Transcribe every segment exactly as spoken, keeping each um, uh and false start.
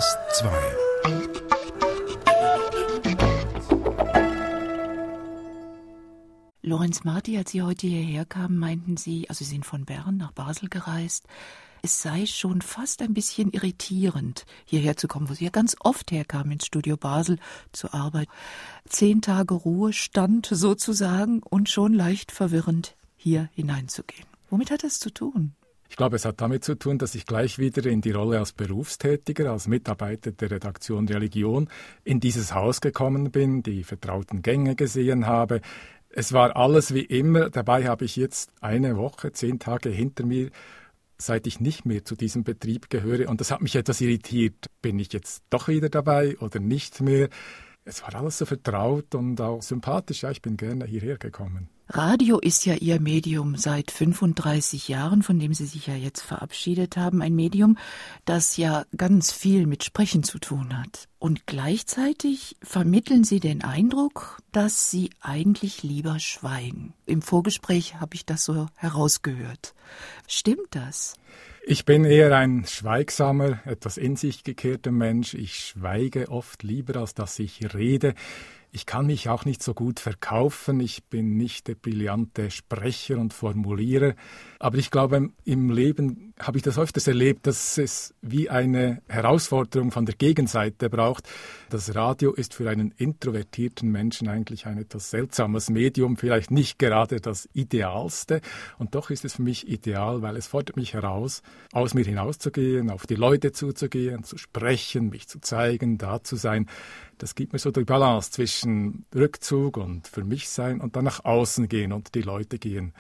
Kontrast zwei. Lorenz Marti, als Sie heute hierher kamen, meinten Sie, also Sie sind von Bern nach Basel gereist, es sei schon fast ein bisschen irritierend, hierher zu kommen, wo Sie ja ganz oft herkamen ins Studio Basel zur Arbeit. Zehn Tage Ruhestand sozusagen und schon leicht verwirrend, hier hineinzugehen. Womit hat das zu tun? Ich glaube, es hat damit zu tun, dass ich gleich wieder in die Rolle als Berufstätiger, als Mitarbeiter der Redaktion Religion in dieses Haus gekommen bin, die vertrauten Gänge gesehen habe. Es war alles wie immer. Dabei habe ich jetzt eine Woche, zehn Tage hinter mir, seit ich nicht mehr zu diesem Betrieb gehöre. Und das hat mich etwas irritiert. Bin ich jetzt doch wieder dabei oder nicht mehr? Es war alles so vertraut und auch sympathisch. Ja, ich bin gerne hierher gekommen. Radio ist ja Ihr Medium seit fünfunddreißig Jahren, von dem Sie sich ja jetzt verabschiedet haben. Ein Medium, das ja ganz viel mit Sprechen zu tun hat. Und gleichzeitig vermitteln Sie den Eindruck, dass Sie eigentlich lieber schweigen. Im Vorgespräch habe ich das so herausgehört. Stimmt das? Ich bin eher ein schweigsamer, etwas in sich gekehrter Mensch. Ich schweige oft lieber, als dass ich rede. Ich kann mich auch nicht so gut verkaufen. Ich bin nicht der brillante Sprecher und Formulierer. Aber ich glaube, im Leben habe ich das öfters erlebt, dass es wie eine Herausforderung von der Gegenseite braucht. Das Radio ist für einen introvertierten Menschen eigentlich ein etwas seltsames Medium, vielleicht nicht gerade das Idealste. Und doch ist es für mich ideal, weil es fordert mich heraus, aus mir hinauszugehen, auf die Leute zuzugehen, zu sprechen, mich zu zeigen, da zu sein. Das gibt mir so die Balance zwischen Rückzug und für mich sein und dann nach außen gehen und die Leute gehen.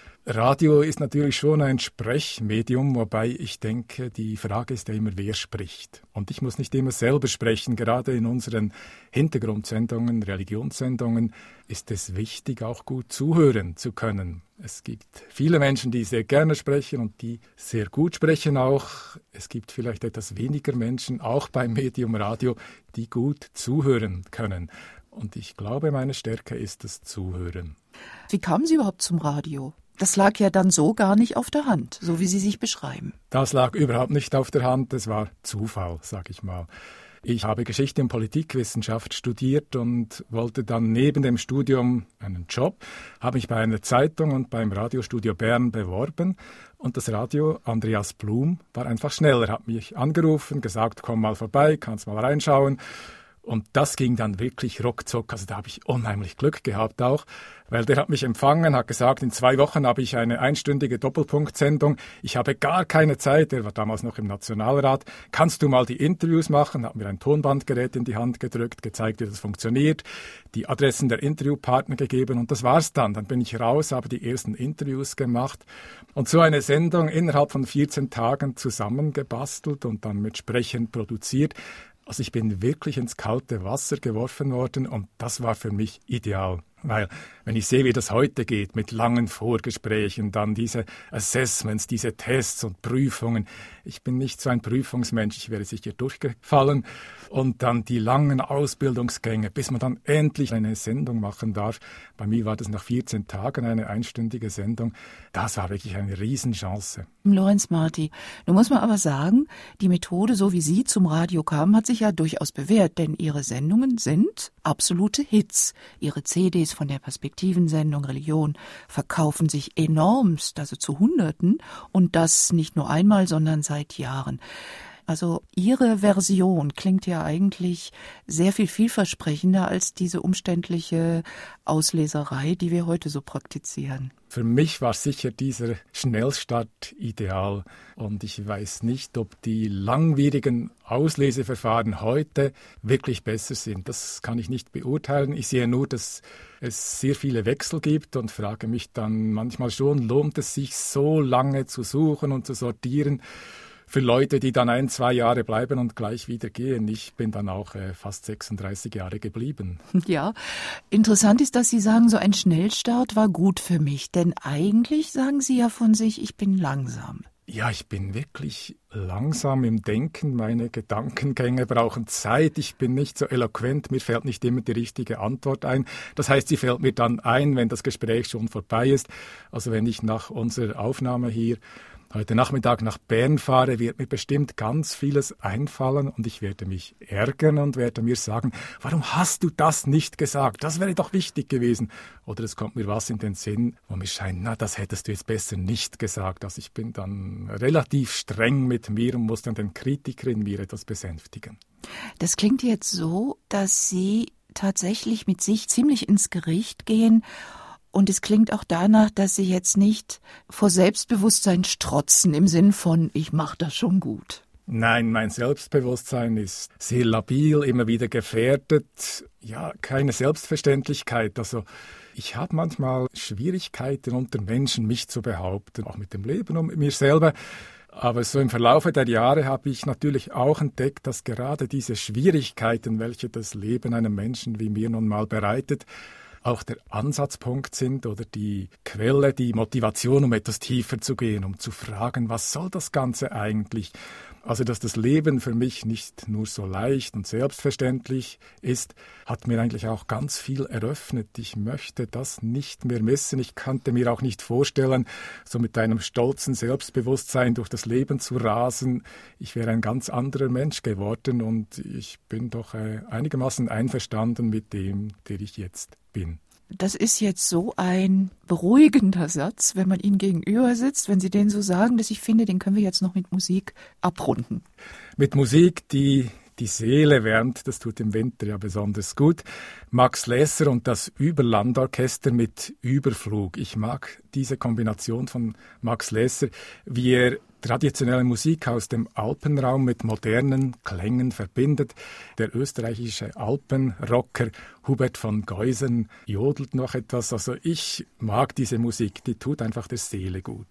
Radio ist natürlich schon ein Sprechmedium, wobei ich denke, die Frage ist ja immer, wer spricht. Und ich muss nicht immer selber sprechen. Gerade in unseren Hintergrundsendungen, Religionssendungen ist es wichtig, auch gut zuhören zu können. Es gibt viele Menschen, die sehr gerne sprechen und die sehr gut sprechen auch. Es gibt vielleicht etwas weniger Menschen, auch beim Medium Radio, die gut zuhören können. Und ich glaube, meine Stärke ist das Zuhören. Wie kamen Sie überhaupt zum Radio? Das lag ja dann so gar nicht auf der Hand, so wie Sie sich beschreiben. Das lag überhaupt nicht auf der Hand, das war Zufall, sag ich mal. Ich habe Geschichte und Politikwissenschaft studiert und wollte dann neben dem Studium einen Job, habe mich bei einer Zeitung und beim Radiostudio Bern beworben und das Radio, Andreas Blum, war einfach schneller, hat mich angerufen, gesagt, komm mal vorbei, kannst mal reinschauen. Und das ging dann wirklich ruckzuck, also da habe ich unheimlich Glück gehabt auch, weil der hat mich empfangen, hat gesagt, in zwei Wochen habe ich eine einstündige Doppelpunktsendung, ich habe gar keine Zeit, er war damals noch im Nationalrat, kannst du mal die Interviews machen, hat mir ein Tonbandgerät in die Hand gedrückt, gezeigt, wie das funktioniert, die Adressen der Interviewpartner gegeben und das war's dann, dann bin ich raus, habe die ersten Interviews gemacht und so eine Sendung innerhalb von vierzehn Tagen zusammengebastelt und dann mit Sprechern produziert. Also ich bin wirklich ins kalte Wasser geworfen worden und das war für mich ideal. Weil, wenn ich sehe, wie das heute geht, mit langen Vorgesprächen, dann diese Assessments, diese Tests und Prüfungen. Ich bin nicht so ein Prüfungsmensch, ich wäre sicher durchgefallen. Und dann die langen Ausbildungsgänge, bis man dann endlich eine Sendung machen darf. Bei mir war das nach vierzehn Tagen eine einstündige Sendung. Das war wirklich eine Riesenchance. Lorenz Marti, nun muss man aber sagen, die Methode, so wie Sie zum Radio kamen, hat sich ja durchaus bewährt, denn Ihre Sendungen sind absolute Hits. Ihre C Ds von der Perspektivensendung Religion verkaufen sich enormst, also zu Hunderten, und das nicht nur einmal, sondern seit Jahren. Also Ihre Version klingt ja eigentlich sehr viel vielversprechender als diese umständliche Ausleserei, die wir heute so praktizieren. Für mich war sicher dieser Schnellstart ideal und ich weiß nicht, ob die langwierigen Ausleseverfahren heute wirklich besser sind. Das kann ich nicht beurteilen. Ich sehe nur, dass es sehr viele Wechsel gibt und frage mich dann manchmal schon, lohnt es sich so lange zu suchen und zu sortieren? Für Leute, die dann ein, zwei Jahre bleiben und gleich wieder gehen. Ich bin dann auch äh, fast sechsunddreißig Jahre geblieben. Ja, interessant ist, dass Sie sagen, so ein Schnellstart war gut für mich. Denn eigentlich sagen Sie ja von sich, ich bin langsam. Ja, ich bin wirklich langsam im Denken. Meine Gedankengänge brauchen Zeit. Ich bin nicht so eloquent. Mir fällt nicht immer die richtige Antwort ein. Das heißt, sie fällt mir dann ein, wenn das Gespräch schon vorbei ist. Also wenn ich nach unserer Aufnahme hier heute Nachmittag nach Bern fahre, wird mir bestimmt ganz vieles einfallen und ich werde mich ärgern und werde mir sagen, warum hast du das nicht gesagt? Das wäre doch wichtig gewesen. Oder es kommt mir was in den Sinn, wo mir scheint, na, das hättest du jetzt besser nicht gesagt. Also ich bin dann relativ streng mit mir und muss dann den Kritiker in mir etwas besänftigen. Das klingt jetzt so, dass Sie tatsächlich mit sich ziemlich ins Gericht gehen. Und es klingt auch danach, dass Sie jetzt nicht vor Selbstbewusstsein strotzen im Sinn von, ich mache das schon gut. Nein, mein Selbstbewusstsein ist sehr labil, immer wieder gefährdet. Ja, keine Selbstverständlichkeit. Also ich habe manchmal Schwierigkeiten unter Menschen, mich zu behaupten, auch mit dem Leben und mit mir selber. Aber so im Verlaufe der Jahre habe ich natürlich auch entdeckt, dass gerade diese Schwierigkeiten, welche das Leben einem Menschen wie mir nun mal bereitet, auch der Ansatzpunkt sind oder die Quelle, die Motivation, um etwas tiefer zu gehen, um zu fragen, was soll das Ganze eigentlich? Also, dass das Leben für mich nicht nur so leicht und selbstverständlich ist, hat mir eigentlich auch ganz viel eröffnet. Ich möchte das nicht mehr missen. Ich konnte mir auch nicht vorstellen, so mit einem stolzen Selbstbewusstsein durch das Leben zu rasen. Ich wäre ein ganz anderer Mensch geworden und ich bin doch äh, einigermaßen einverstanden mit dem, der ich jetzt bin. Das ist jetzt so ein beruhigender Satz, wenn man Ihnen gegenüber sitzt, wenn Sie den so sagen, dass ich finde, den können wir jetzt noch mit Musik abrunden. Mit Musik, die die Seele wärmt, das tut im Winter ja besonders gut. Max Lesser und das Überlandorchester mit Überflug. Ich mag diese Kombination von Max Lesser, wie er traditionelle Musik aus dem Alpenraum mit modernen Klängen verbindet. Der österreichische Alpenrocker Hubert von Geusern jodelt noch etwas. Also ich mag diese Musik, die tut einfach der Seele gut.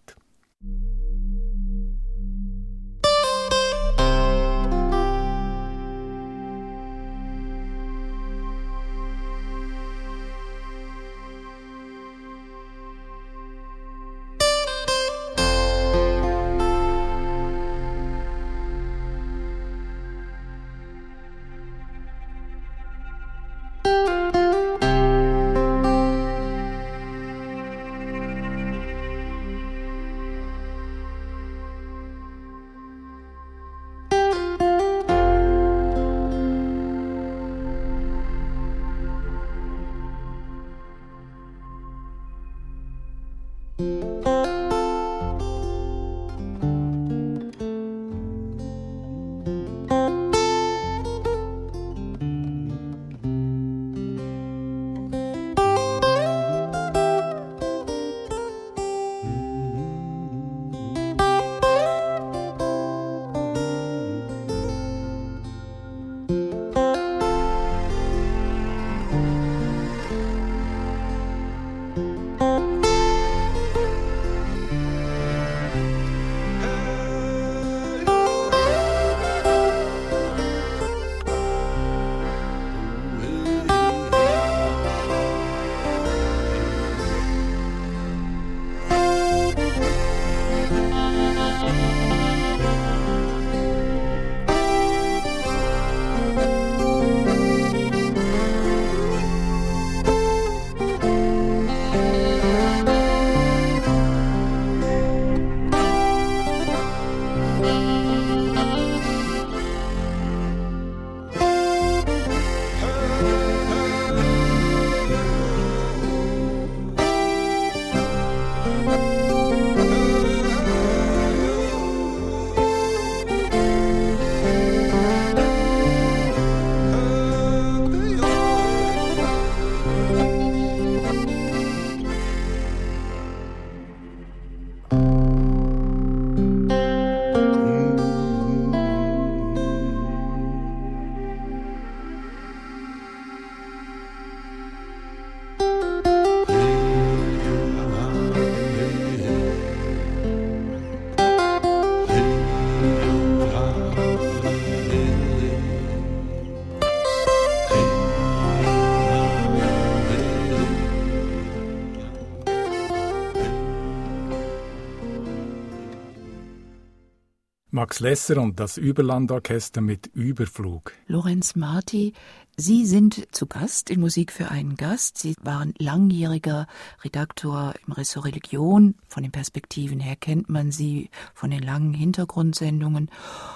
Max Lesser und das Überlandorchester mit Überflug. Lorenz Marti, Sie sind zu Gast in Musik für einen Gast. Sie waren langjähriger Redaktor im Ressort Religion. Von den Perspektiven her kennt man Sie von den langen Hintergrundsendungen.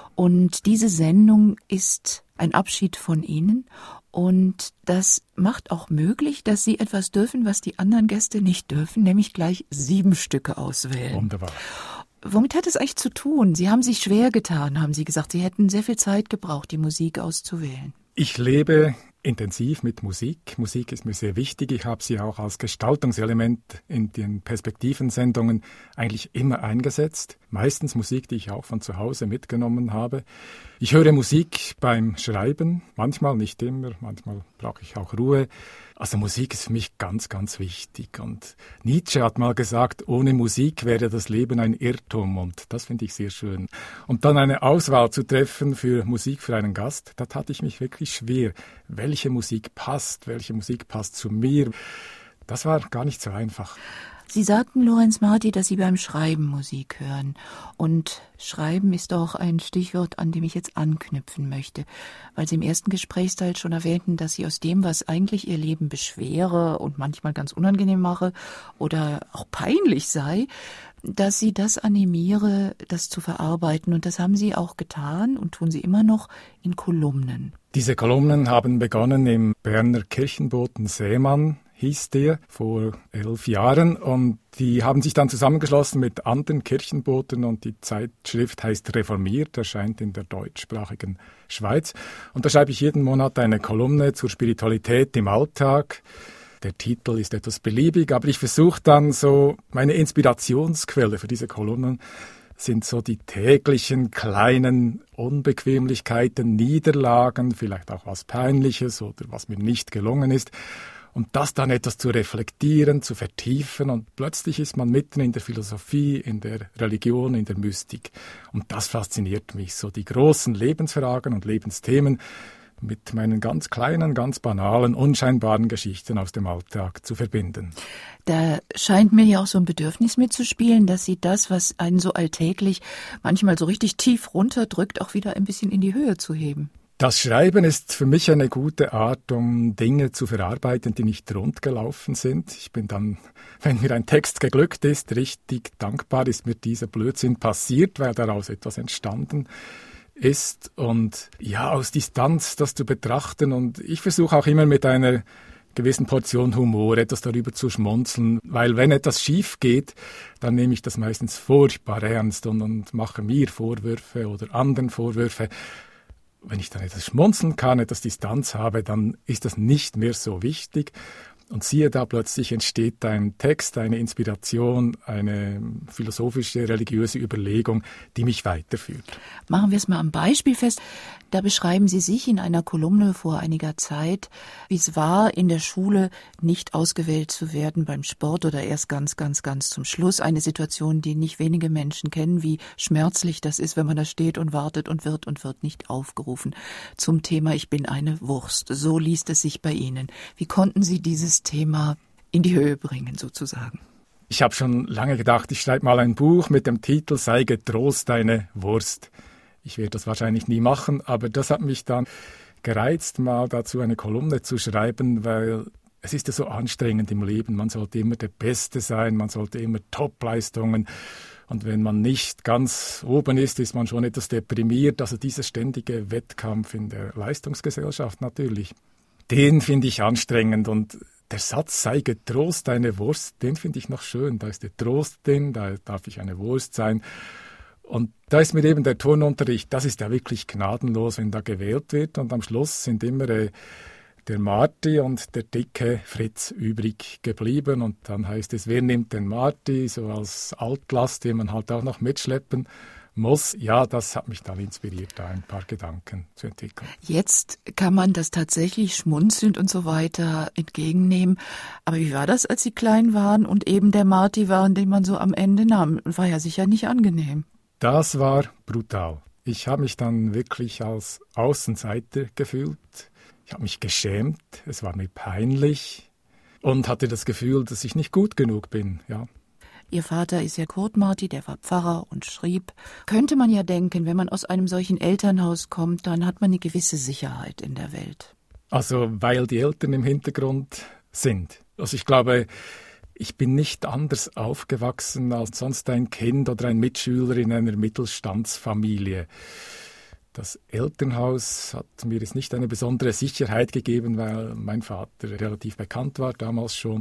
Und diese Sendung ist ein Abschied von Ihnen. Und das macht auch möglich, dass Sie etwas dürfen, was die anderen Gäste nicht dürfen, nämlich gleich sieben Stücke auswählen. Wunderbar. Womit hat es eigentlich zu tun? Sie haben sich schwer getan, haben Sie gesagt. Sie hätten sehr viel Zeit gebraucht, die Musik auszuwählen. Ich lebe intensiv mit Musik. Musik ist mir sehr wichtig. Ich habe sie auch als Gestaltungselement in den Perspektivensendungen eigentlich immer eingesetzt. Meistens Musik, die ich auch von zu Hause mitgenommen habe. Ich höre Musik beim Schreiben, manchmal, nicht immer, manchmal brauche ich auch Ruhe. Also Musik ist für mich ganz, ganz wichtig. Und Nietzsche hat mal gesagt, ohne Musik wäre das Leben ein Irrtum. Und das finde ich sehr schön. Und dann eine Auswahl zu treffen für Musik für einen Gast, da tat ich mich wirklich schwer. Welche Musik passt, welche Musik passt zu mir? Das war gar nicht so einfach. Sie sagten, Lorenz Marti, dass Sie beim Schreiben Musik hören. Und Schreiben ist auch ein Stichwort, an dem ich jetzt anknüpfen möchte. Weil Sie im ersten Gesprächsteil schon erwähnten, dass Sie aus dem, was eigentlich Ihr Leben beschwere und manchmal ganz unangenehm mache oder auch peinlich sei, dass Sie das animiere, das zu verarbeiten. Und das haben Sie auch getan und tun Sie immer noch in Kolumnen. Diese Kolumnen haben begonnen im Berner Kirchenboten Seemann, hieß der, vor elf Jahren. Und die haben sich dann zusammengeschlossen mit anderen Kirchenboten und die Zeitschrift heißt Reformiert, erscheint in der deutschsprachigen Schweiz. Und da schreibe ich jeden Monat eine Kolumne zur Spiritualität im Alltag. Der Titel ist etwas beliebig, aber ich versuche dann so, meine Inspirationsquelle für diese Kolumnen sind so die täglichen kleinen Unbequemlichkeiten, Niederlagen, vielleicht auch was Peinliches oder was mir nicht gelungen ist. Und das dann etwas zu reflektieren, zu vertiefen und plötzlich ist man mitten in der Philosophie, in der Religion, in der Mystik. Und das fasziniert mich, so die großen Lebensfragen und Lebensthemen mit meinen ganz kleinen, ganz banalen, unscheinbaren Geschichten aus dem Alltag zu verbinden. Da scheint mir ja auch so ein Bedürfnis mitzuspielen, dass Sie das, was einen so alltäglich manchmal so richtig tief runterdrückt, auch wieder ein bisschen in die Höhe zu heben. Das Schreiben ist für mich eine gute Art, um Dinge zu verarbeiten, die nicht rund gelaufen sind. Ich bin dann, wenn mir ein Text geglückt ist, richtig dankbar, ist mir dieser Blödsinn passiert, weil daraus etwas entstanden ist. Und ja, aus Distanz das zu betrachten. Und ich versuche auch immer mit einer gewissen Portion Humor etwas darüber zu schmunzeln, weil wenn etwas schief geht, dann nehme ich das meistens furchtbar ernst und, und mache mir Vorwürfe oder anderen Vorwürfe. Wenn ich dann etwas schmunzeln kann, etwas Distanz habe, dann ist das nicht mehr so wichtig. Und siehe da, plötzlich entsteht ein Text, eine Inspiration, eine philosophische, religiöse Überlegung, die mich weiterführt. Machen wir es mal am Beispiel fest. Da beschreiben Sie sich in einer Kolumne vor einiger Zeit, wie es war, in der Schule nicht ausgewählt zu werden beim Sport oder erst ganz, ganz, ganz zum Schluss. Eine Situation, die nicht wenige Menschen kennen, wie schmerzlich das ist, wenn man da steht und wartet und wird und wird nicht aufgerufen. Zum Thema Ich bin eine Wurst. So liest es sich bei Ihnen. Wie konnten Sie dieses Thema in die Höhe bringen, sozusagen? Ich habe schon lange gedacht, ich schreibe mal ein Buch mit dem Titel Sei getrost deine Wurst. Ich werde das wahrscheinlich nie machen, aber das hat mich dann gereizt, mal dazu eine Kolumne zu schreiben, weil es ist ja so anstrengend im Leben. Man sollte immer der Beste sein, man sollte immer Top-Leistungen. Und wenn man nicht ganz oben ist, ist man schon etwas deprimiert. Also dieser ständige Wettkampf in der Leistungsgesellschaft natürlich, den finde ich anstrengend. Und der Satz, sei getrost deine Wurst, den finde ich noch schön. Da ist der Trost drin, da darf ich eine Wurst sein. Und da ist mir eben der Turnunterricht, das ist ja wirklich gnadenlos, wenn da gewählt wird. Und am Schluss sind immer äh, der Marti und der dicke Fritz übrig geblieben. Und dann heißt es, wer nimmt den Marti, so als Altlast, den man halt auch noch mitschleppen muss. Ja, das hat mich dann inspiriert, da ein paar Gedanken zu entwickeln. Jetzt kann man das tatsächlich schmunzelnd und so weiter entgegennehmen. Aber wie war das, als Sie klein waren und eben der Marti waren, den man so am Ende nahm? War ja sicher nicht angenehm. Das war brutal. Ich habe mich dann wirklich als Außenseiter gefühlt. Ich habe mich geschämt, es war mir peinlich und hatte das Gefühl, dass ich nicht gut genug bin, ja. Ihr Vater ist ja Kurt Marti, der war Pfarrer und schrieb. Könnte man ja denken, wenn man aus einem solchen Elternhaus kommt, dann hat man eine gewisse Sicherheit in der Welt. Also weil die Eltern im Hintergrund sind. Also ich glaube, ich bin nicht anders aufgewachsen als sonst ein Kind oder ein Mitschüler in einer Mittelstandsfamilie. Das Elternhaus hat mir jetzt nicht eine besondere Sicherheit gegeben, weil mein Vater relativ bekannt war, damals schon.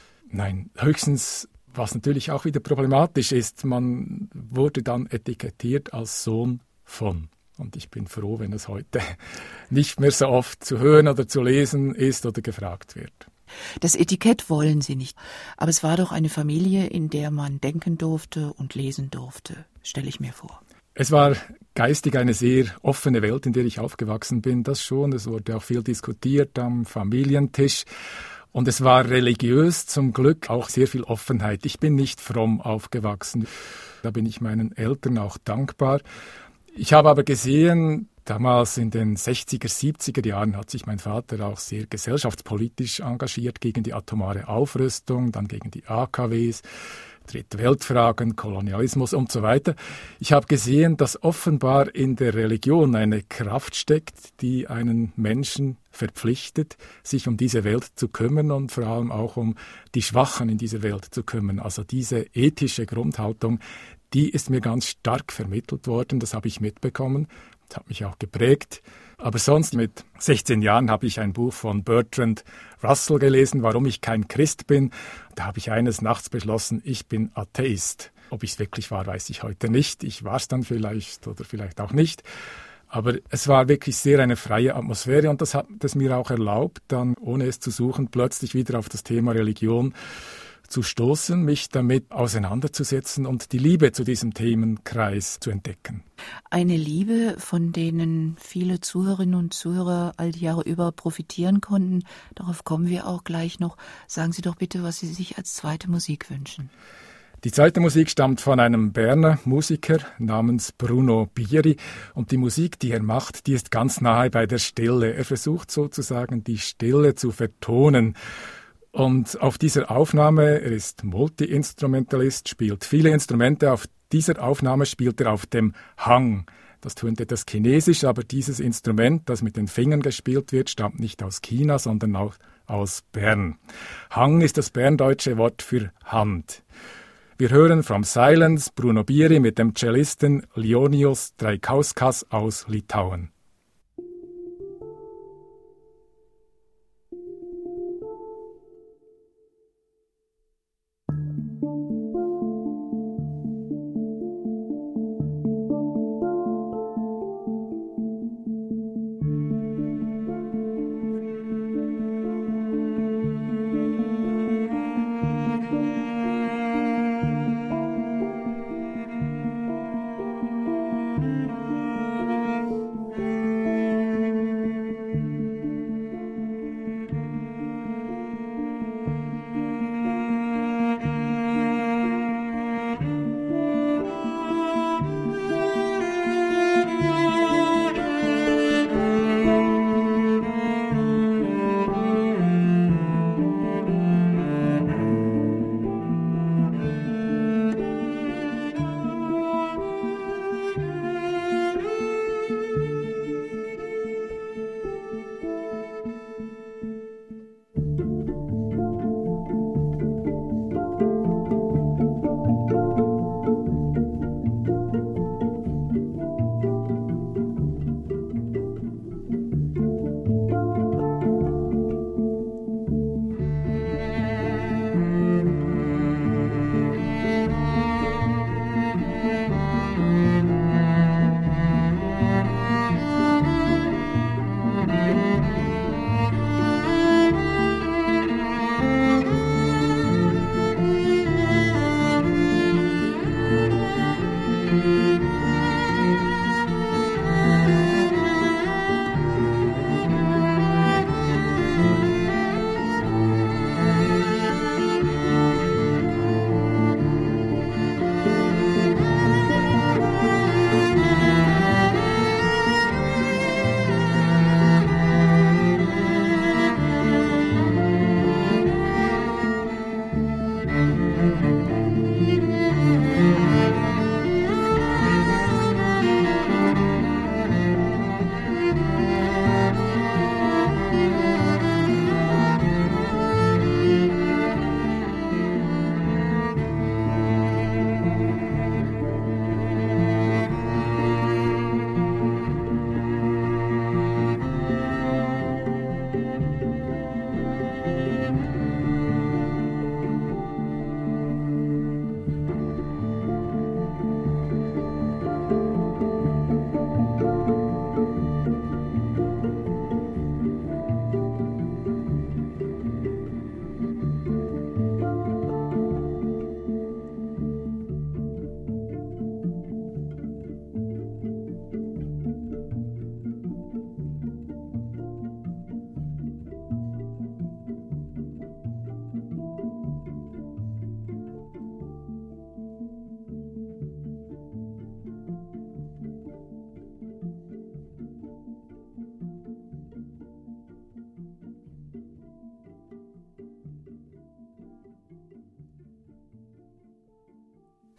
Nein, höchstens, was natürlich auch wieder problematisch ist, man wurde dann etikettiert als Sohn von. Und ich bin froh, wenn es heute nicht mehr so oft zu hören oder zu lesen ist oder gefragt wird. Das Etikett wollen Sie nicht. Aber es war doch eine Familie, in der man denken durfte und lesen durfte, stelle ich mir vor. Es war geistig eine sehr offene Welt, in der ich aufgewachsen bin, das schon. Es wurde auch viel diskutiert am Familientisch. Und es war religiös zum Glück auch sehr viel Offenheit. Ich bin nicht fromm aufgewachsen. Da bin ich meinen Eltern auch dankbar. Ich habe aber gesehen, damals in den sechziger, siebziger Jahren hat sich mein Vater auch sehr gesellschaftspolitisch engagiert gegen die atomare Aufrüstung, dann gegen die A K Ws, Dritte Weltfragen, Kolonialismus und so weiter. Ich habe gesehen, dass offenbar in der Religion eine Kraft steckt, die einen Menschen verpflichtet, sich um diese Welt zu kümmern und vor allem auch um die Schwachen in dieser Welt zu kümmern. Also diese ethische Grundhaltung, die ist mir ganz stark vermittelt worden, das habe ich mitbekommen, das hat mich auch geprägt. Aber sonst mit sechzehn Jahren habe ich ein Buch von Bertrand Russell gelesen, Warum ich kein Christ bin. Da habe ich eines Nachts beschlossen, ich bin Atheist. Ob ich es wirklich war, weiß ich heute nicht. Ich war es dann vielleicht oder vielleicht auch nicht. Aber es war wirklich sehr eine freie Atmosphäre und das hat es mir auch erlaubt, dann, ohne es zu suchen, plötzlich wieder auf das Thema Religion zu stoßen, mich damit auseinanderzusetzen und die Liebe zu diesem Themenkreis zu entdecken. Eine Liebe, von denen viele Zuhörerinnen und Zuhörer all die Jahre über profitieren konnten. Darauf kommen wir auch gleich noch. Sagen Sie doch bitte, was Sie sich als zweite Musik wünschen. Die zweite Musik stammt von einem Berner Musiker namens Bruno Bieri und die Musik, die er macht, die ist ganz nahe bei der Stille. Er versucht sozusagen, die Stille zu vertonen. Und auf dieser Aufnahme, er ist Multi-Instrumentalist, spielt viele Instrumente, auf dieser Aufnahme spielt er auf dem Hang. Das tönt etwas chinesisch, aber dieses Instrument, das mit den Fingern gespielt wird, stammt nicht aus China, sondern auch aus Bern. Hang ist das berndeutsche Wort für Hand. Wir hören From Silence Bruno Bieri mit dem Cellisten Lionius Traikauskas aus Litauen.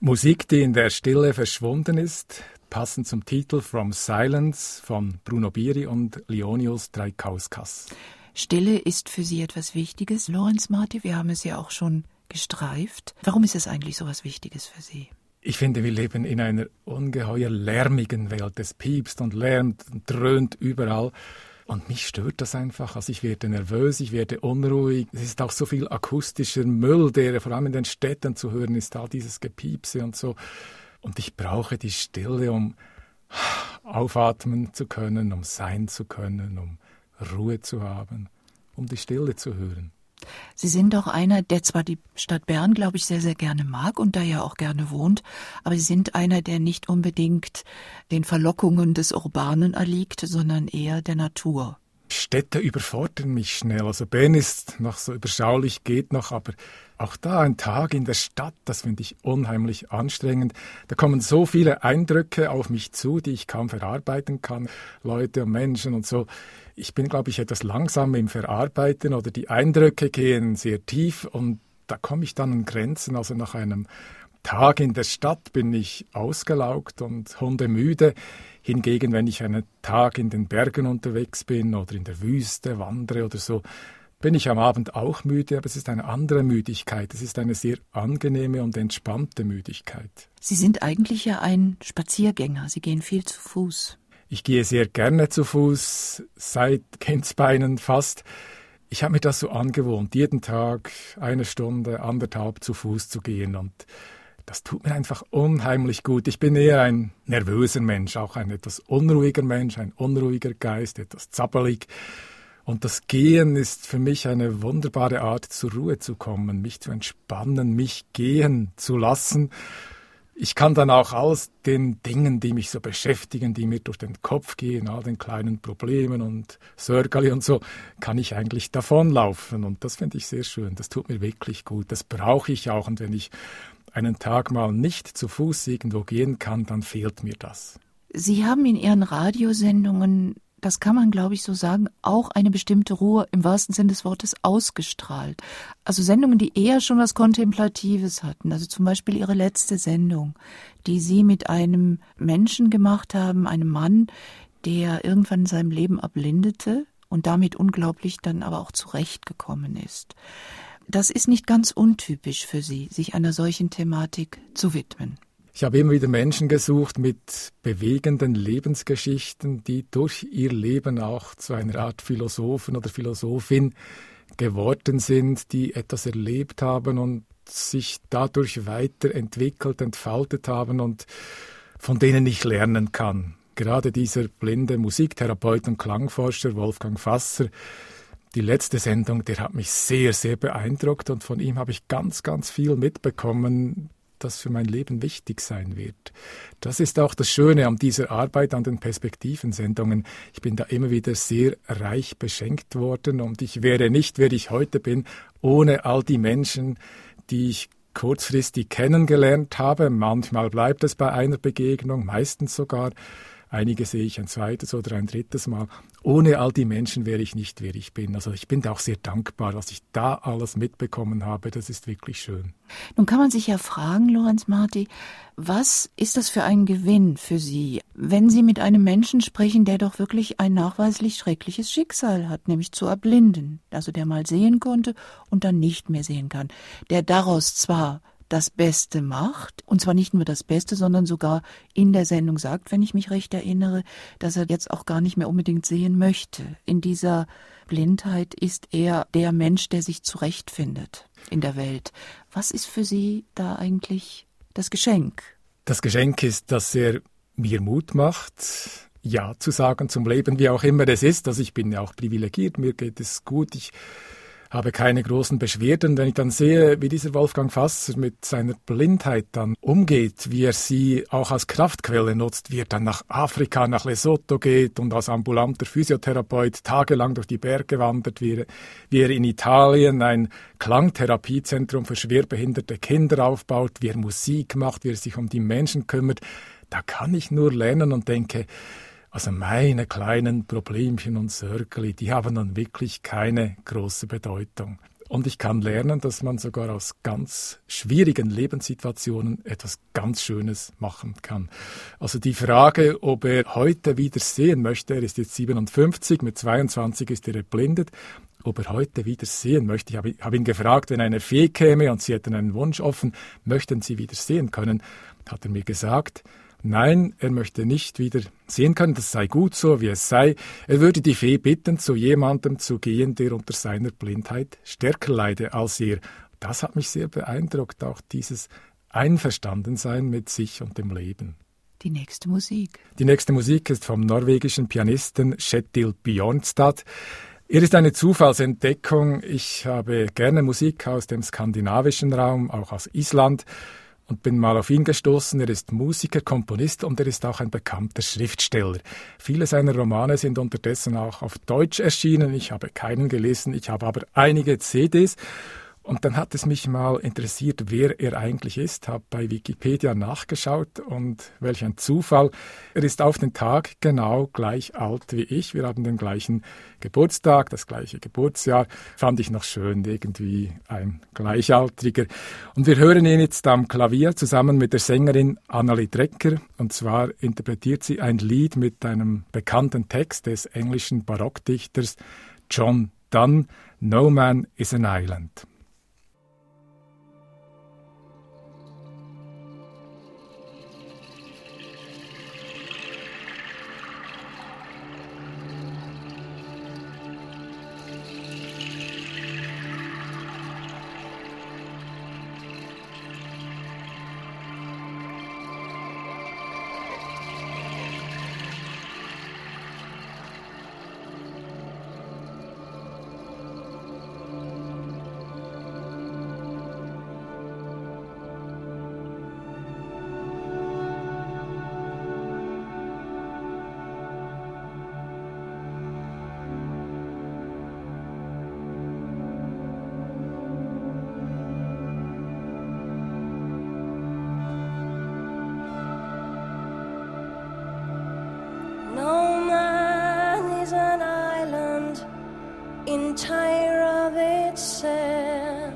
Musik, die in der Stille verschwunden ist, passend zum Titel From Silence von Bruno Biri und Lionius Traikauskas. Stille ist für Sie etwas Wichtiges, Lorenz Marti. Wir haben es ja auch schon gestreift. Warum ist es eigentlich so etwas Wichtiges für Sie? Ich finde, wir leben in einer ungeheuer lärmigen Welt. Es piepst und lärmt und dröhnt überall. Und mich stört das einfach. Also ich werde nervös, ich werde unruhig. Es ist auch so viel akustischer Müll, der vor allem in den Städten zu hören ist, all dieses Gepiepse und so. Und ich brauche die Stille, um aufatmen zu können, um sein zu können, um Ruhe zu haben, um die Stille zu hören. Sie sind auch einer, der zwar die Stadt Bern, glaube ich, sehr, sehr gerne mag und da ja auch gerne wohnt, aber Sie sind einer, der nicht unbedingt den Verlockungen des Urbanen erliegt, sondern eher der Natur. Städte überfordern mich schnell. Also Bern ist noch so überschaulich, geht noch, aber auch da ein Tag in der Stadt, das finde ich unheimlich anstrengend. Da kommen so viele Eindrücke auf mich zu, die ich kaum verarbeiten kann. Leute und Menschen und so. Ich bin, glaube ich, etwas langsam im Verarbeiten oder die Eindrücke gehen sehr tief und da komme ich dann an Grenzen. Also nach einem Tag in der Stadt bin ich ausgelaugt und hundemüde. Hingegen, wenn ich einen Tag in den Bergen unterwegs bin oder in der Wüste wandere oder so, bin ich am Abend auch müde, aber es ist eine andere Müdigkeit. Es ist eine sehr angenehme und entspannte Müdigkeit. Sie sind eigentlich ja ein Spaziergänger. Sie gehen viel zu Fuß. Ich gehe sehr gerne zu Fuß, seit Kindsbeinen fast. Ich habe mir das so angewohnt, jeden Tag eine Stunde, anderthalb zu Fuß zu gehen und das tut mir einfach unheimlich gut. Ich bin eher ein nervöser Mensch, auch ein etwas unruhiger Mensch, ein unruhiger Geist, etwas zappelig. Und das Gehen ist für mich eine wunderbare Art, zur Ruhe zu kommen, mich zu entspannen, mich gehen zu lassen. Ich kann dann auch aus den Dingen, die mich so beschäftigen, die mir durch den Kopf gehen, all den kleinen Problemen und Sörgeli und so, kann ich eigentlich davonlaufen. Und das finde ich sehr schön. Das tut mir wirklich gut. Das brauche ich auch. Und wenn ich einen Tag mal nicht zu Fuß irgendwo gehen kann, dann fehlt mir das. Sie haben in Ihren Radiosendungen, das kann man, glaube ich, so sagen, auch eine bestimmte Ruhe im wahrsten Sinne des Wortes ausgestrahlt. Also Sendungen, die eher schon was Kontemplatives hatten. Also zum Beispiel Ihre letzte Sendung, die Sie mit einem Menschen gemacht haben, einem Mann, der irgendwann in seinem Leben erblindete und damit unglaublich dann aber auch zurechtgekommen ist. Das ist nicht ganz untypisch für Sie, sich einer solchen Thematik zu widmen. Ich habe immer wieder Menschen gesucht mit bewegenden Lebensgeschichten, die durch ihr Leben auch zu einer Art Philosophen oder Philosophin geworden sind, die etwas erlebt haben und sich dadurch weiterentwickelt, entfaltet haben und von denen ich lernen kann. Gerade dieser blinde Musiktherapeut und Klangforscher Wolfgang Fasser, die letzte Sendung, der hat mich sehr, sehr beeindruckt und von ihm habe ich ganz, ganz viel mitbekommen, das für mein Leben wichtig sein wird. Das ist auch das Schöne an dieser Arbeit, an den Perspektivensendungen. Ich bin da immer wieder sehr reich beschenkt worden und ich wäre nicht, wer ich heute bin, ohne all die Menschen, die ich kurzfristig kennengelernt habe. Manchmal bleibt es bei einer Begegnung, meistens sogar. Einige sehe ich ein zweites oder ein drittes Mal. Ohne all die Menschen wäre ich nicht, wer ich bin. Also ich bin da auch sehr dankbar, was ich da alles mitbekommen habe. Das ist wirklich schön. Nun kann man sich ja fragen, Lorenz Marti, was ist das für ein Gewinn für Sie, wenn Sie mit einem Menschen sprechen, der doch wirklich ein nachweislich schreckliches Schicksal hat, nämlich zu erblinden. Also der mal sehen konnte und dann nicht mehr sehen kann. Der daraus zwar das Beste macht, und zwar nicht nur das Beste, sondern sogar in der Sendung sagt, wenn ich mich recht erinnere, dass er jetzt auch gar nicht mehr unbedingt sehen möchte. In dieser Blindheit ist er der Mensch, der sich zurechtfindet in der Welt. Was ist für Sie da eigentlich das Geschenk? Das Geschenk ist, dass er mir Mut macht, Ja zu sagen zum Leben, wie auch immer es ist. Also ich bin ja auch privilegiert, mir geht es gut, ich habe keine großen Beschwerden. Wenn ich dann sehe, wie dieser Wolfgang Fasser mit seiner Blindheit dann umgeht, wie er sie auch als Kraftquelle nutzt, wie er dann nach Afrika, nach Lesotho geht und als ambulanter Physiotherapeut tagelang durch die Berge wandert, wie er, wie er in Italien ein Klangtherapiezentrum für schwerbehinderte Kinder aufbaut, wie er Musik macht, wie er sich um die Menschen kümmert, da kann ich nur lernen und denke, also meine kleinen Problemchen und Sörgeli, die haben dann wirklich keine große Bedeutung. Und ich kann lernen, dass man sogar aus ganz schwierigen Lebenssituationen etwas ganz Schönes machen kann. Also die Frage, ob er heute wieder sehen möchte, er ist jetzt siebenundfünfzig, mit zweiundzwanzig ist er erblindet, ob er heute wieder sehen möchte. Ich habe, habe ihn gefragt, wenn eine Fee käme und sie hätten einen Wunsch offen, möchten Sie wieder sehen können? Hat er mir gesagt, nein, er möchte nicht wieder sehen können, das sei gut so, wie es sei. Er würde die Fee bitten, zu jemandem zu gehen, der unter seiner Blindheit stärker leide als er. Das hat mich sehr beeindruckt, auch dieses Einverstandensein mit sich und dem Leben. Die nächste Musik. Die nächste Musik ist vom norwegischen Pianisten Kjetil Bjørnstad. Er ist eine Zufallsentdeckung. Ich habe gerne Musik aus dem skandinavischen Raum, auch aus Island, und bin mal auf ihn gestoßen. Er ist Musiker, Komponist und er ist auch ein bekannter Schriftsteller. Viele seiner Romane sind unterdessen auch auf Deutsch erschienen. Ich habe keinen gelesen, ich habe aber einige C Ds. Und dann hat es mich mal interessiert, wer er eigentlich ist, habe bei Wikipedia nachgeschaut und welch ein Zufall. Er ist auf den Tag genau gleich alt wie ich. Wir haben den gleichen Geburtstag, das gleiche Geburtsjahr. Fand ich noch schön, irgendwie ein Gleichaltriger. Und wir hören ihn jetzt am Klavier zusammen mit der Sängerin Annalie Drecker. Und zwar interpretiert sie ein Lied mit einem bekannten Text des englischen Barockdichters John Donne, No Man is an Island. Entire of itself.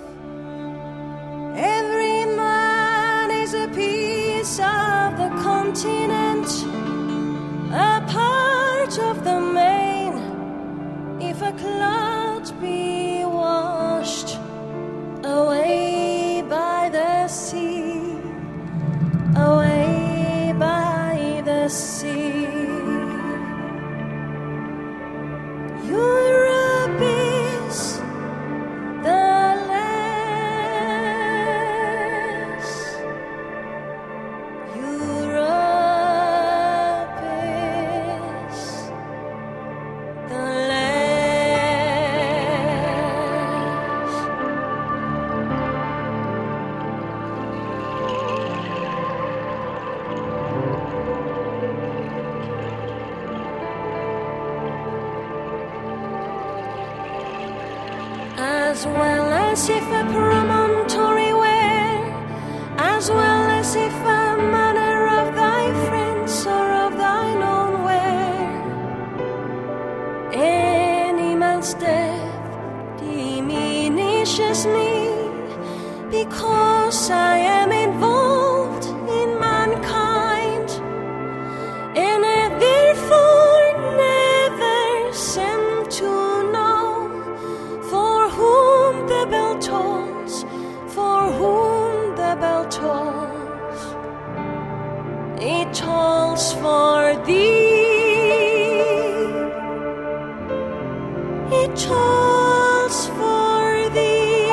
Every man is a piece of the continent, a part of the main. If a cloud be washed away by the sea, away by the sea, Europe is the less. Europe is the less. As well as if a promontory were, as well as if a manner of thy friends or of thine own were, any man's death diminishes me, because I am involved in mankind, and I therefore never seem to know for whom the bell tolls, for whom the bell tolls. It tolls for thee, it tolls for thee.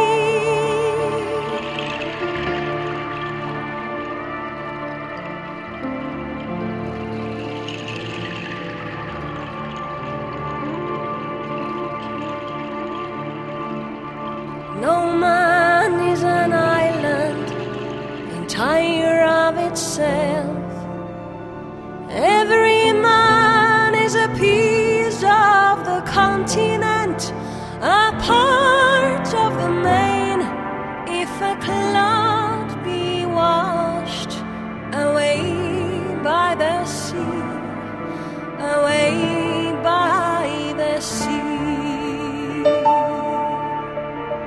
No man is an island, entire of itself. Every man is a piece of the continent, a part of the main. If a cloud be washed away by the sea, away by the sea,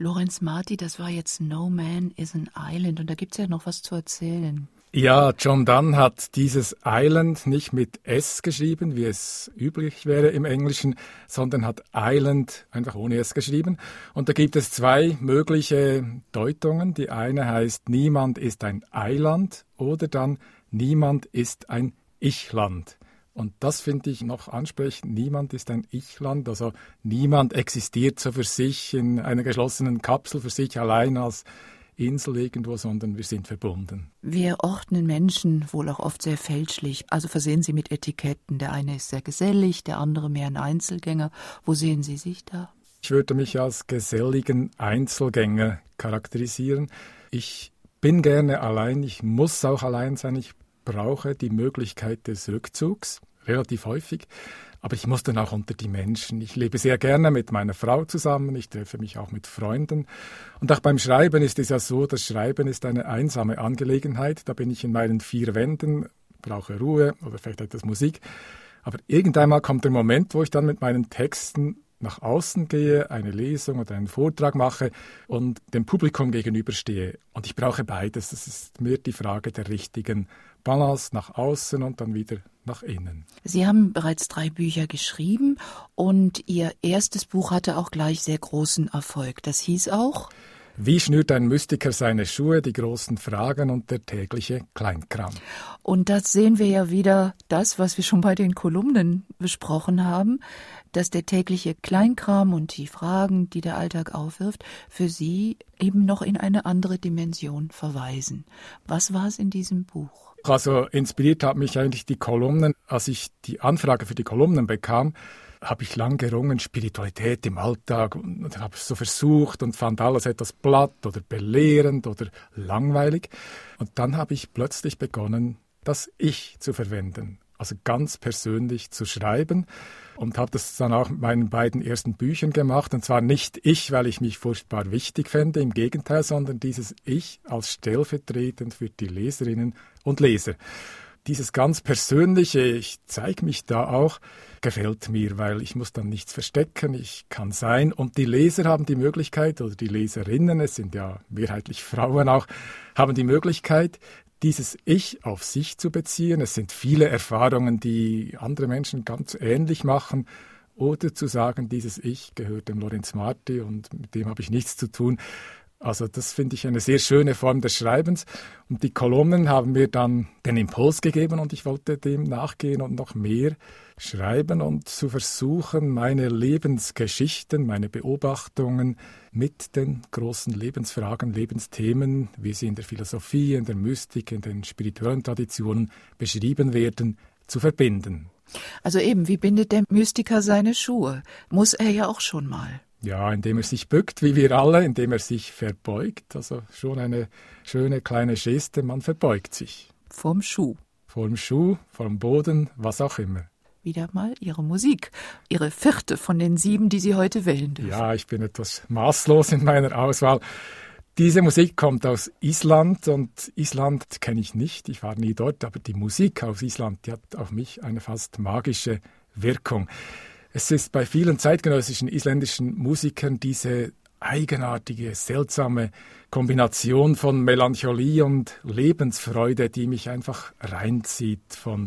Lorenz Marty, das war jetzt No Man is an Island und da gibt's ja noch was zu erzählen. Ja, John Donne hat dieses Island nicht mit S geschrieben, wie es üblich wäre im Englischen, sondern hat Island einfach ohne S geschrieben. Und da gibt es zwei mögliche Deutungen. Die eine heißt, niemand ist ein Eiland oder dann, niemand ist ein Ichland. Und das finde ich noch ansprechend. Niemand ist ein Ichland, also niemand existiert so für sich in einer geschlossenen Kapsel, für sich allein als Insel irgendwo, sondern wir sind verbunden. Wir ordnen Menschen wohl auch oft sehr fälschlich, also versehen sie mit Etiketten. Der eine ist sehr gesellig, der andere mehr ein Einzelgänger. Wo sehen Sie sich da? Ich würde mich als geselligen Einzelgänger charakterisieren. Ich bin gerne allein, ich muss auch allein sein, ich brauche die Möglichkeit des Rückzugs, relativ häufig. Aber ich muss dann auch unter die Menschen. Ich lebe sehr gerne mit meiner Frau zusammen. Ich treffe mich auch mit Freunden. Und auch beim Schreiben ist es ja so, das Schreiben ist eine einsame Angelegenheit. Da bin ich in meinen vier Wänden, brauche Ruhe oder vielleicht etwas Musik. Aber irgendeinmal kommt der Moment, wo ich dann mit meinen Texten nach außen gehe, eine Lesung oder einen Vortrag mache und dem Publikum gegenüberstehe. Und ich brauche beides. Das ist mir die Frage der richtigen Balance nach außen und dann wieder nach innen. Sie haben bereits drei Bücher geschrieben und Ihr erstes Buch hatte auch gleich sehr großen Erfolg. Das hieß auch Wie schnürt ein Mystiker seine Schuhe, die großen Fragen und der tägliche Kleinkram. Und das sehen wir ja wieder, das, was wir schon bei den Kolumnen besprochen haben, dass der tägliche Kleinkram und die Fragen, die der Alltag aufwirft, für Sie eben noch in eine andere Dimension verweisen. Was war es in diesem Buch? Also inspiriert hat mich eigentlich die Kolumnen. Als ich die Anfrage für die Kolumnen bekam, habe ich lang gerungen, Spiritualität im Alltag, und habe es so versucht und fand alles etwas platt oder belehrend oder langweilig. Und dann habe ich plötzlich begonnen, das Ich zu verwenden, also ganz persönlich zu schreiben und habe das dann auch mit meinen beiden ersten Büchern gemacht. Und zwar nicht ich, weil ich mich furchtbar wichtig fände, im Gegenteil, sondern dieses Ich als stellvertretend für die Leserinnen und Leser. Dieses ganz Persönliche, ich zeige mich da auch, gefällt mir, weil ich muss dann nichts verstecken, ich kann sein. Und die Leser haben die Möglichkeit, oder die Leserinnen, es sind ja mehrheitlich Frauen auch, haben die Möglichkeit, dieses Ich auf sich zu beziehen. Es sind viele Erfahrungen, die andere Menschen ganz ähnlich machen. Oder zu sagen, dieses Ich gehört dem Lorenz Marty und mit dem habe ich nichts zu tun. Also das finde ich eine sehr schöne Form des Schreibens. Und die Kolumnen haben mir dann den Impuls gegeben und ich wollte dem nachgehen und noch mehr schreiben und zu versuchen, meine Lebensgeschichten, meine Beobachtungen mit den großen Lebensfragen, Lebensthemen, wie sie in der Philosophie, in der Mystik, in den spirituellen Traditionen beschrieben werden, zu verbinden. Also eben, wie bindet der Mystiker seine Schuhe? Muss er ja auch schon mal. Ja, indem er sich bückt, wie wir alle, indem er sich verbeugt. Also schon eine schöne kleine Geste, man verbeugt sich. Vorm Schuh. Vorm Schuh, vorm Boden, was auch immer. Wieder mal Ihre Musik. Ihre vierte von den sieben, die Sie heute wählen dürfen. Ja, ich bin etwas maßlos in meiner Auswahl. Diese Musik kommt aus Island und Island kenne ich nicht, ich war nie dort, aber die Musik aus Island, die hat auf mich eine fast magische Wirkung. Es ist bei vielen zeitgenössischen isländischen Musikern diese eigenartige, seltsame Kombination von Melancholie und Lebensfreude, die mich einfach reinzieht, von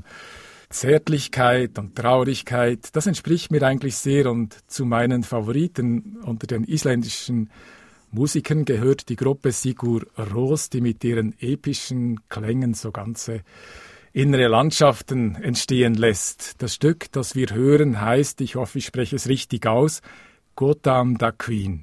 Zärtlichkeit und Traurigkeit. Das entspricht mir eigentlich sehr und zu meinen Favoriten unter den isländischen Musikern gehört die Gruppe Sigur Rós, die mit ihren epischen Klängen so ganze innere Landschaften entstehen lässt. Das Stück, das wir hören, heißt, ich hoffe, ich spreche es richtig aus, Gotham da Queen.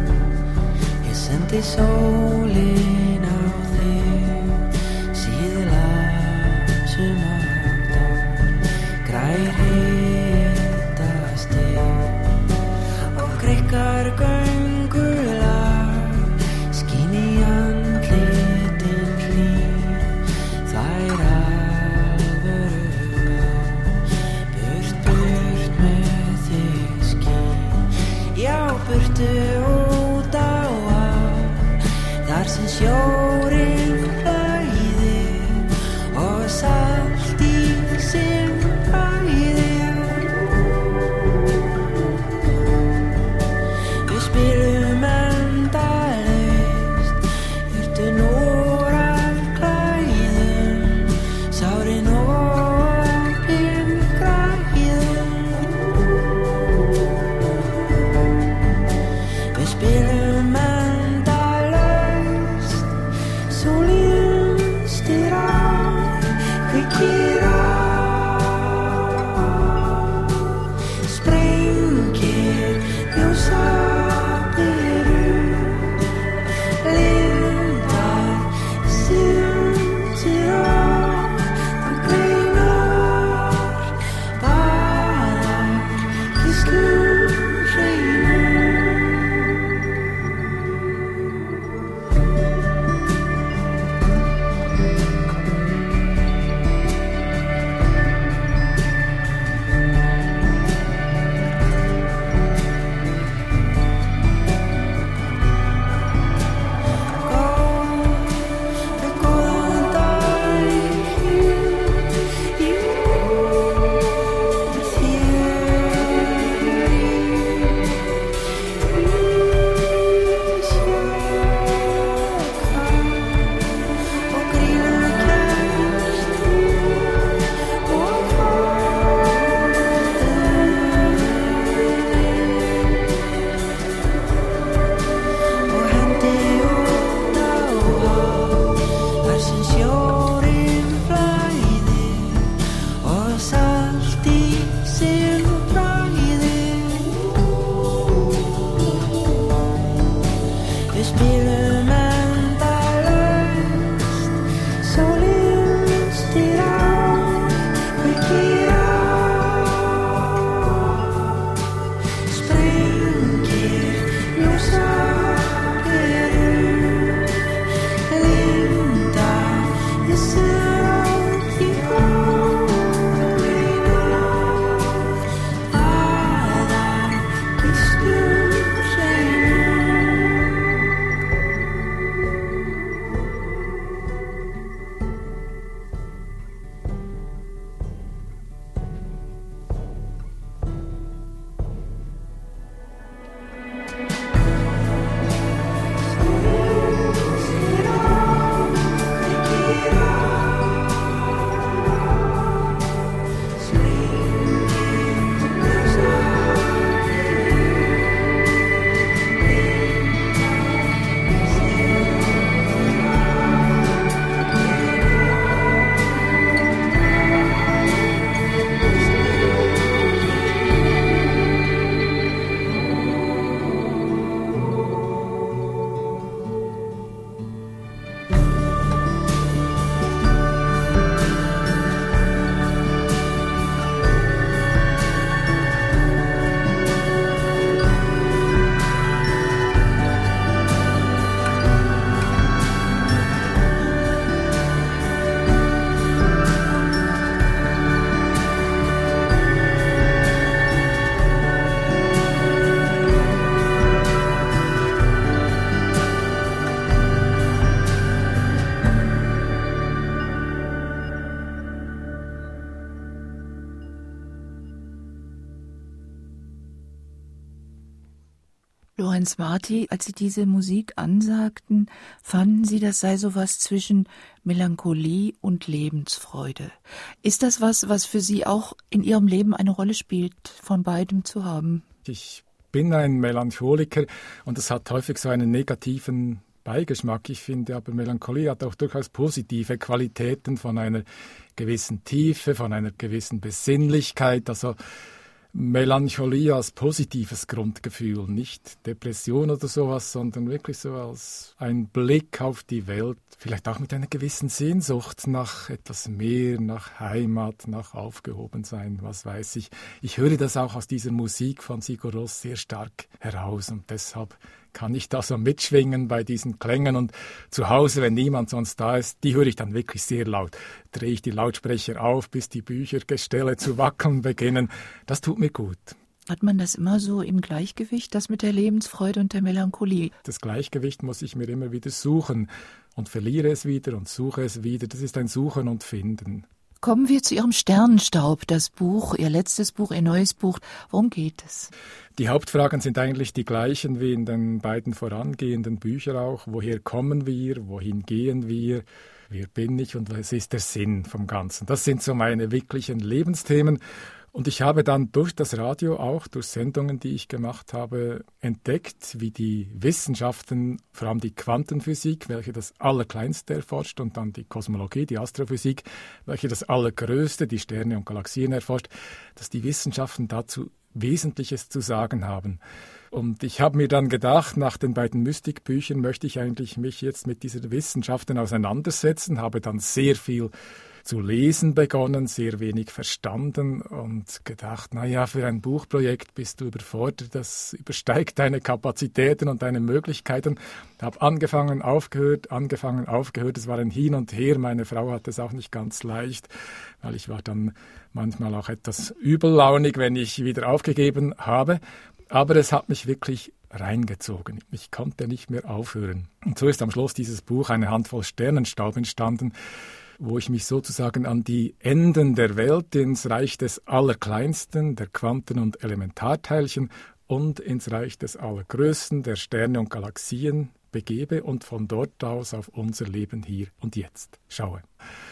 Sólin á þig, síður Lorenz Marti, als Sie diese Musik ansagten, fanden Sie, das sei sowas zwischen Melancholie und Lebensfreude. Ist das was, was für Sie auch in Ihrem Leben eine Rolle spielt, von beidem zu haben? Ich bin ein Melancholiker und das hat häufig so einen negativen Beigeschmack. Ich finde aber, Melancholie hat auch durchaus positive Qualitäten von einer gewissen Tiefe, von einer gewissen Besinnlichkeit, also Melancholie als positives Grundgefühl, nicht Depression oder sowas, sondern wirklich so als ein Blick auf die Welt, vielleicht auch mit einer gewissen Sehnsucht nach etwas mehr, nach Heimat, nach Aufgehobensein, was weiß ich. Ich höre das auch aus dieser Musik von Sigur Rós sehr stark heraus und deshalb kann ich da so mitschwingen bei diesen Klängen und zu Hause, wenn niemand sonst da ist, die höre ich dann wirklich sehr laut. Drehe ich die Lautsprecher auf, bis die Büchergestelle zu wackeln beginnen. Das tut mir gut. Hat man das immer so im Gleichgewicht, das mit der Lebensfreude und der Melancholie? Das Gleichgewicht muss ich mir immer wieder suchen und verliere es wieder und suche es wieder. Das ist ein Suchen und Finden. Kommen wir zu Ihrem Sternenstaub, das Buch, Ihr letztes Buch, Ihr neues Buch. Worum geht es? Die Hauptfragen sind eigentlich die gleichen wie in den beiden vorangehenden Büchern auch. Woher kommen wir? Wohin gehen wir? Wer bin ich und was ist der Sinn vom Ganzen? Das sind so meine wirklichen Lebensthemen. Und ich habe dann durch das Radio auch, durch Sendungen, die ich gemacht habe, entdeckt, wie die Wissenschaften, vor allem die Quantenphysik, welche das Allerkleinste erforscht, und dann die Kosmologie, die Astrophysik, welche das Allergrößte, die Sterne und Galaxien erforscht, dass die Wissenschaften dazu Wesentliches zu sagen haben. Und ich habe mir dann gedacht, nach den beiden Mystikbüchern möchte ich eigentlich mich jetzt mit diesen Wissenschaften auseinandersetzen, habe dann sehr viel zu lesen begonnen, sehr wenig verstanden und gedacht, naja, für ein Buchprojekt bist du überfordert, das übersteigt deine Kapazitäten und deine Möglichkeiten. Ich habe angefangen, aufgehört, angefangen, aufgehört, es war ein Hin und Her, meine Frau hatte es auch nicht ganz leicht, weil ich war dann manchmal auch etwas übellaunig, wenn ich wieder aufgegeben habe, aber es hat mich wirklich reingezogen. Ich konnte nicht mehr aufhören. Und so ist am Schluss dieses Buch Eine Handvoll Sternenstaub entstanden, wo ich mich sozusagen an die Enden der Welt, ins Reich des Allerkleinsten, der Quanten- und Elementarteilchen, und ins Reich des Allergrößten, der Sterne und Galaxien begebe und von dort aus auf unser Leben hier und jetzt schaue.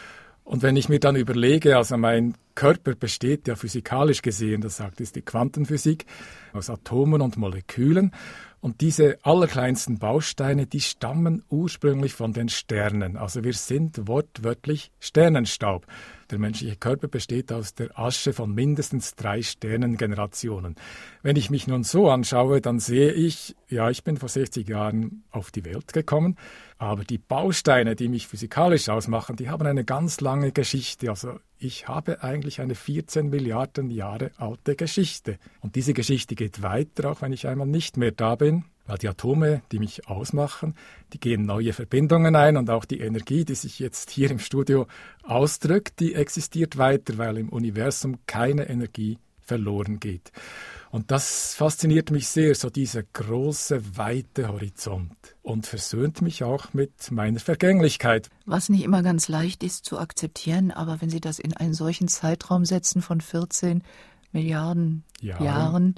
Und wenn ich mir dann überlege, also mein Körper besteht ja physikalisch gesehen, das sagt es die Quantenphysik, aus Atomen und Molekülen. Und diese allerkleinsten Bausteine, die stammen ursprünglich von den Sternen. Also wir sind wortwörtlich Sternenstaub. Der menschliche Körper besteht aus der Asche von mindestens drei Sternengenerationen. Wenn ich mich nun so anschaue, dann sehe ich, ja, ich bin vor sechzig Jahren auf die Welt gekommen, aber die Bausteine, die mich physikalisch ausmachen, die haben eine ganz lange Geschichte. Also ich habe eigentlich eine vierzehn Milliarden Jahre alte Geschichte. Und diese Geschichte geht weiter, auch wenn ich einmal nicht mehr da bin, weil die Atome, die mich ausmachen, die gehen neue Verbindungen ein und auch die Energie, die sich jetzt hier im Studio ausdrückt, die existiert weiter, weil im Universum keine Energie verloren geht. Und das fasziniert mich sehr, so dieser große, weite Horizont, und versöhnt mich auch mit meiner Vergänglichkeit. Was nicht immer ganz leicht ist zu akzeptieren, aber wenn Sie das in einen solchen Zeitraum setzen von vierzehn Milliarden Jahren, Jahren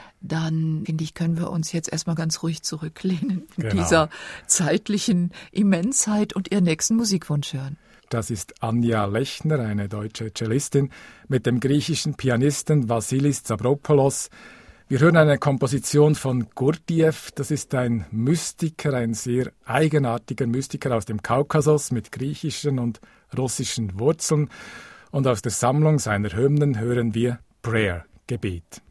dann, finde ich, können wir uns jetzt erstmal ganz ruhig zurücklehnen in genau. dieser zeitlichen Immensheit und Ihren nächsten Musikwunsch hören. Das ist Anja Lechner, eine deutsche Cellistin, mit dem griechischen Pianisten Vassilis Zabropoulos. Wir hören eine Komposition von Gurdjieff. Das ist ein Mystiker, ein sehr eigenartiger Mystiker aus dem Kaukasus mit griechischen und russischen Wurzeln. Und aus der Sammlung seiner Hymnen hören wir Prayer, Gebet.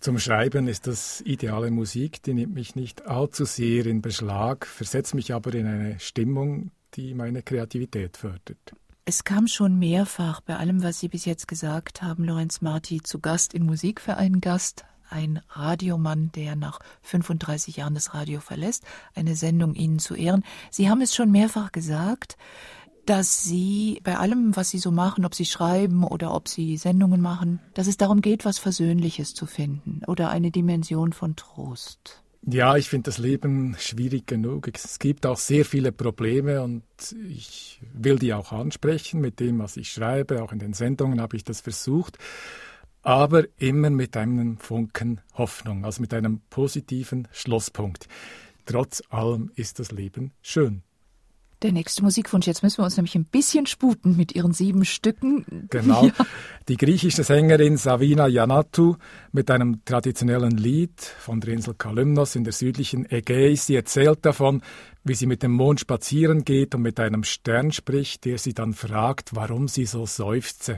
Zum Schreiben ist das ideale Musik, die nimmt mich nicht allzu sehr in Beschlag, versetzt mich aber in eine Stimmung, die meine Kreativität fördert. Es kam schon mehrfach bei allem, was Sie bis jetzt gesagt haben, Lorenz Marti, zu Gast in Musikverein Gast. Ein Radiomann, der nach fünfunddreißig Jahren das Radio verlässt, eine Sendung Ihnen zu Ehren. Sie haben es schon mehrfach gesagt, dass Sie bei allem, was Sie so machen, ob Sie schreiben oder ob Sie Sendungen machen, dass es darum geht, was Versöhnliches zu finden oder eine Dimension von Trost. Ja, ich finde das Leben schwierig genug. Es gibt auch sehr viele Probleme und ich will die auch ansprechen mit dem, was ich schreibe. Auch in den Sendungen habe ich das versucht. Aber immer mit einem Funken Hoffnung, also mit einem positiven Schlusspunkt. Trotz allem ist das Leben schön. Der nächste Musikwunsch, jetzt müssen wir uns nämlich ein bisschen sputen mit Ihren sieben Stücken. Genau, ja. Die griechische Sängerin Savina Yiannatou mit einem traditionellen Lied von der Insel Kalymnos in der südlichen Ägäis. Sie erzählt davon, wie sie mit dem Mond spazieren geht und mit einem Stern spricht, der sie dann fragt, warum sie so seufze.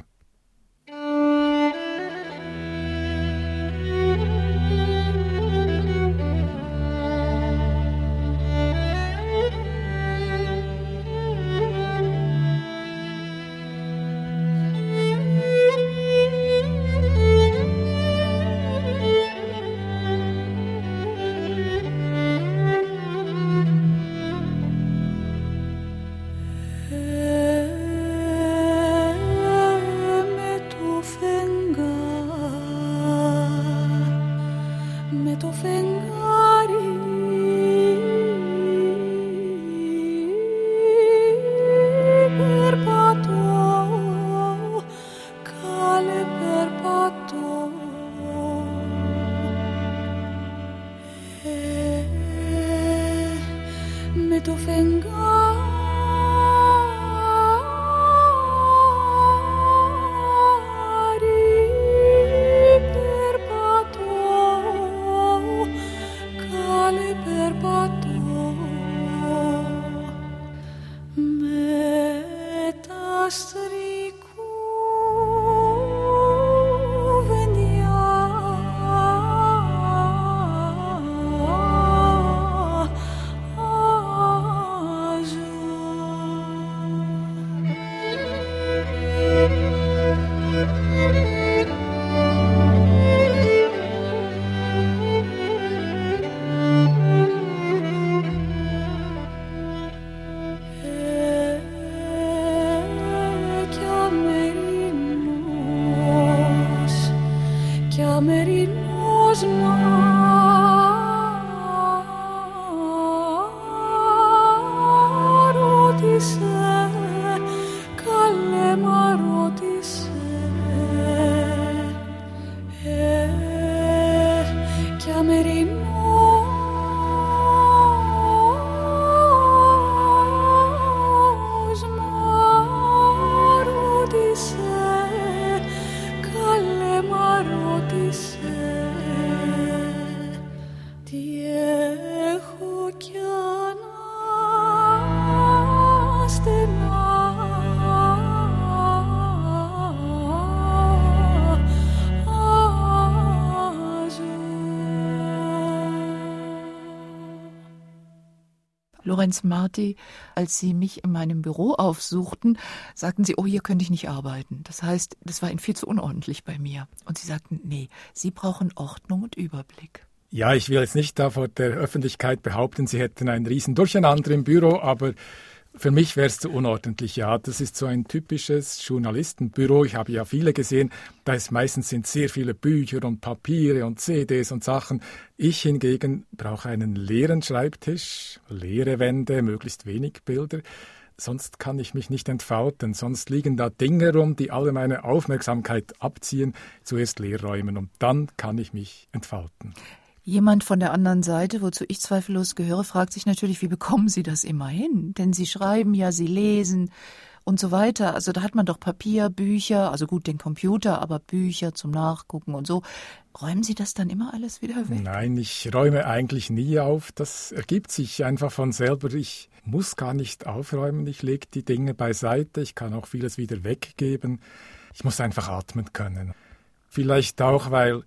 Lorenz Marti, als Sie mich in meinem Büro aufsuchten, sagten Sie, oh, hier könnte ich nicht arbeiten. Das heißt, das war Ihnen viel zu unordentlich bei mir. Und Sie sagten, nee, Sie brauchen Ordnung und Überblick. Ja, ich will jetzt nicht da vor der Öffentlichkeit behaupten, Sie hätten ein riesen Durcheinander im Büro, aber für mich wäre es zu unordentlich, ja. Das ist so ein typisches Journalistenbüro. Ich habe ja viele gesehen. Da ist meistens sind sehr viele Bücher und Papiere und C Ds und Sachen. Ich hingegen brauche einen leeren Schreibtisch, leere Wände, möglichst wenig Bilder. Sonst kann ich mich nicht entfalten. Sonst liegen da Dinge rum, die alle meine Aufmerksamkeit abziehen. Zuerst leer räumen und dann kann ich mich entfalten. Jemand von der anderen Seite, wozu ich zweifellos gehöre, fragt sich natürlich, wie bekommen Sie das immer hin? Denn Sie schreiben ja, Sie lesen und so weiter. Also da hat man doch Papier, Bücher, also gut, den Computer, aber Bücher zum Nachgucken und so. Räumen Sie das dann immer alles wieder weg? Nein, ich räume eigentlich nie auf. Das ergibt sich einfach von selber. Ich muss gar nicht aufräumen. Ich lege die Dinge beiseite. Ich kann auch vieles wieder weggeben. Ich muss einfach atmen können. Vielleicht auch, weil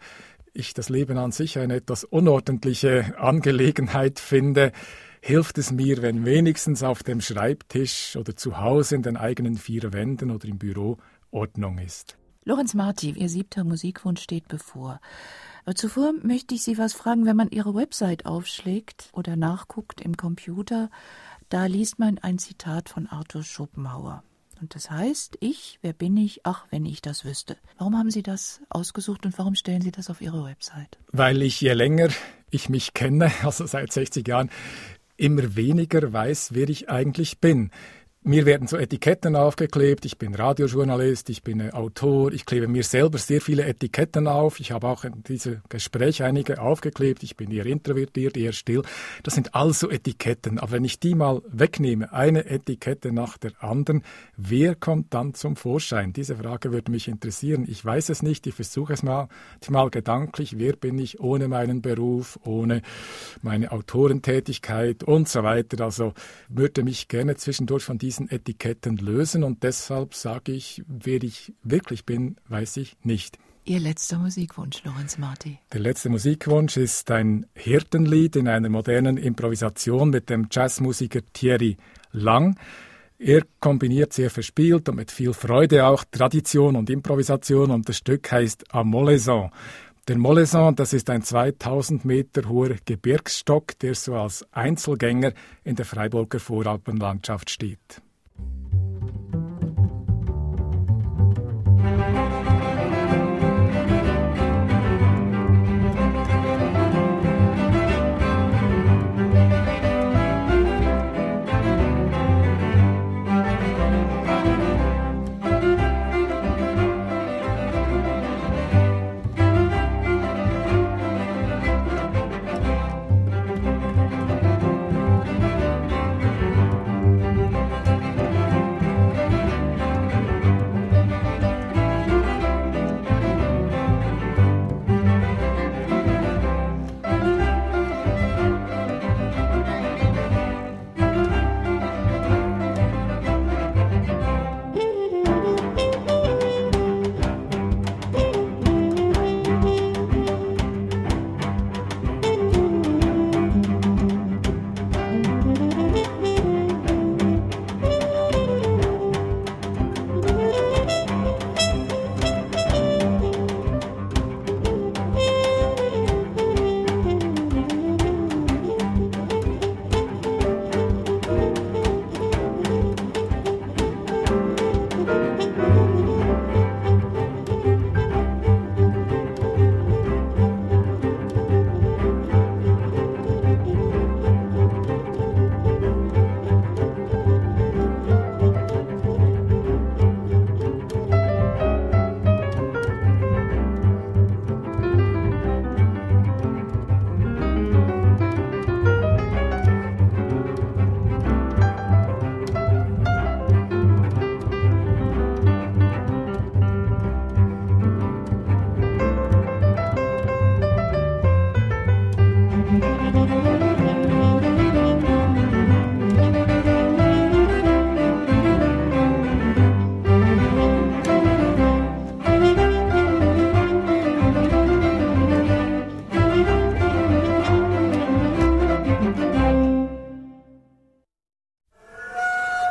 ich das Leben an sich eine etwas unordentliche Angelegenheit finde, hilft es mir, wenn wenigstens auf dem Schreibtisch oder zu Hause in den eigenen vier Wänden oder im Büro Ordnung ist. Lorenz Marti, Ihr siebter Musikwunsch steht bevor. Aber zuvor möchte ich Sie was fragen, wenn man Ihre Website aufschlägt oder nachguckt im Computer, da liest man ein Zitat von Arthur Schopenhauer. Und das heißt, ich, wer bin ich? Ach, wenn ich das wüsste. Warum haben Sie das ausgesucht und warum stellen Sie das auf Ihre Website? Weil ich, je länger ich mich kenne, also seit sechzig Jahren, immer weniger weiß, wer ich eigentlich bin. Mir werden so Etiketten aufgeklebt, ich bin Radiojournalist, ich bin Autor, ich klebe mir selber sehr viele Etiketten auf. Ich habe auch in diesem Gespräch einige aufgeklebt, ich bin eher introvertiert, eher still. Das sind also Etiketten, aber wenn ich die mal wegnehme, eine Etikette nach der anderen, wer kommt dann zum Vorschein? Diese Frage würde mich interessieren. Ich weiß es nicht, ich versuche es mal, mal gedanklich, wer bin ich ohne meinen Beruf, ohne meine Autorentätigkeit und so weiter. Also würde mich gerne zwischendurch von diesen Etiketten lösen und deshalb sage ich, wer ich wirklich bin, weiß ich nicht. Ihr letzter Musikwunsch, Lorenz Marti. Der letzte Musikwunsch ist ein Hirtenlied in einer modernen Improvisation mit dem Jazzmusiker Thierry Lang. Er kombiniert sehr verspielt und mit viel Freude auch Tradition und Improvisation und das Stück heißt A Molaison. Der Molaison, das ist ein zweitausend Meter hoher Gebirgsstock, der so als Einzelgänger in der Freiburger Voralpenlandschaft steht.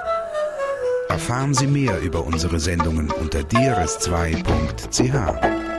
Erfahren Sie mehr über unsere Sendungen unter d r s zwei punkt c h.